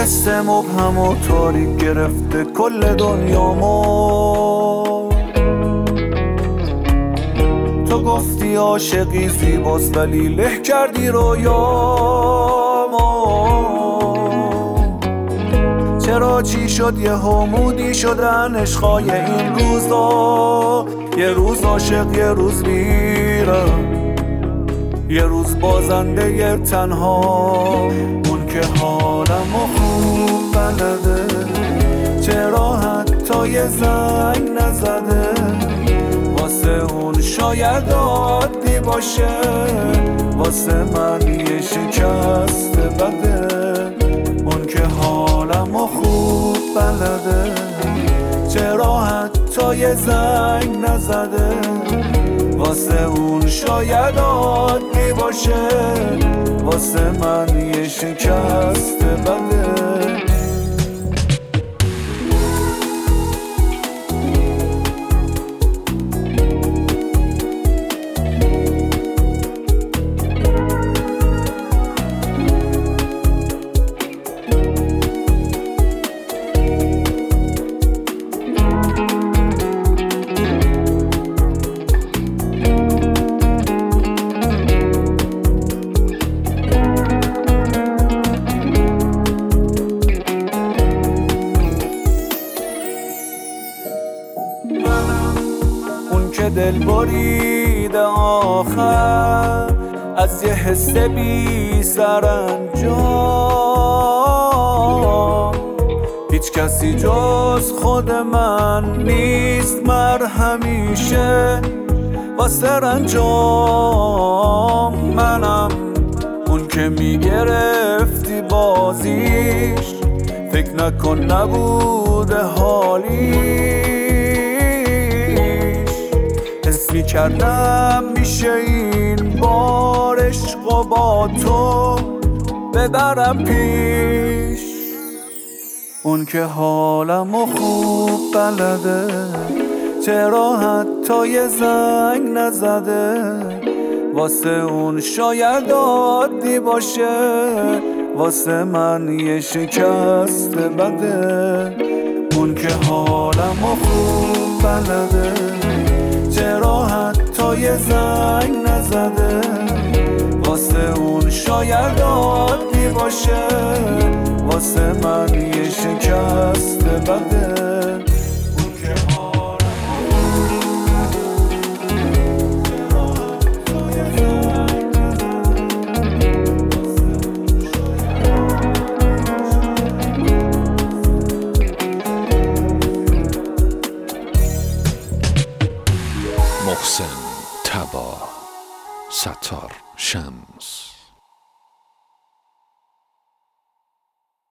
حس مبهم و تاریک گرفته کل دنیامو. تو گفتی عاشقی زیباست ولی له کردی رویامو. چرا چی شد یه همودی شدن عشقای این روزا؟ یه روز عاشق یه روز میره، یه روز بازنده یه تنها. اون که حالمو خوب بلده، چرا حتی یه زنگ نزده؟ واسه اون شاید عادی باشه، واسه من یه شکست بده. اون که حالمو خوب بلده، چرا حتی یه زنگ نزده؟ واسه اون شاید عادی باشه، واسه من یه شکست بده. اون که دل بریده آخر از یه حس بی سرانجام، هیچ کسی جز خود من نیست مرهمیشه واسه رنجام. منم اون که میگرفتی بازیش، فکر نکن نبوده حالیش. حس میکردم میشه این بار عشقو با تو ببرم پیش. اون که حالمو خوب بلده، چرا حتی یه زنگ نزده؟ واسه اون شاید عادی باشه، واسه من یه شکست بده. اون که حالمو خوب بلده، چرا حتی یه زنگ نزده؟ واسه اون شاید عادی باشه، واسه من یه شکست بده. محسن تبا، ستار شمس.